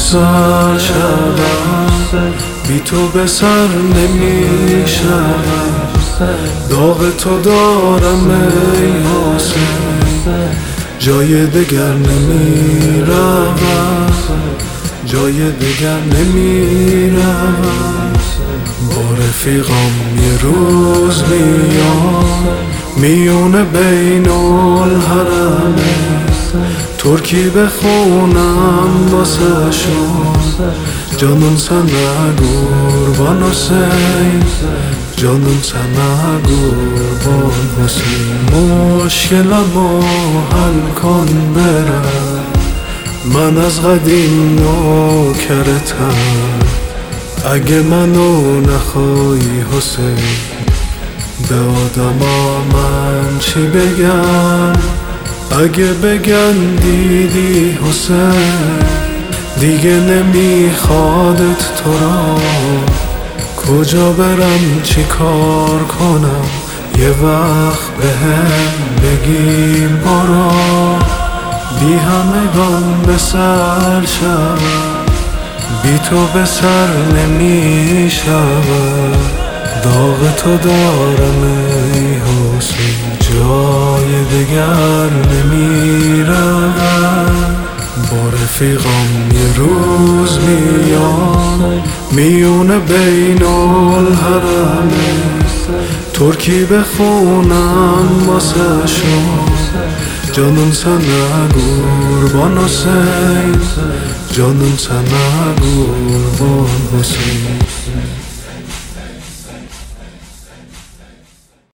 سر شدم، بی تو به سر نمیشم. داغ تو دارم ای حسین، جای دگر نمیروم، جای دگر نمیروم. با رفیقام یه روز میام میونه بین الحرمه، ترکی بخونم واسه شون. جانون سنه قربان حسین، جانون سنه قربان حسین. مشکلمو حل کن برم، من از قدیم نوکرتم. اگه منو نخوای حسین، به آدما من چی بگم؟ اگه بگن دیدی حسین، دیگه نمیخوادت تو را. کجا برم چی کار کنم؟ یه وقت بهم بگی برو. بی همگان به سر شم، بی تو به سر نمیشم. داغ تو دارم ای حسین، جای دگر نمیروم. با رفیقام یه روز میام میونه بین الحرمه، ترکی بخونم واسه شون. جانون سنه قربان حسین، جانون سنه قربان حسین.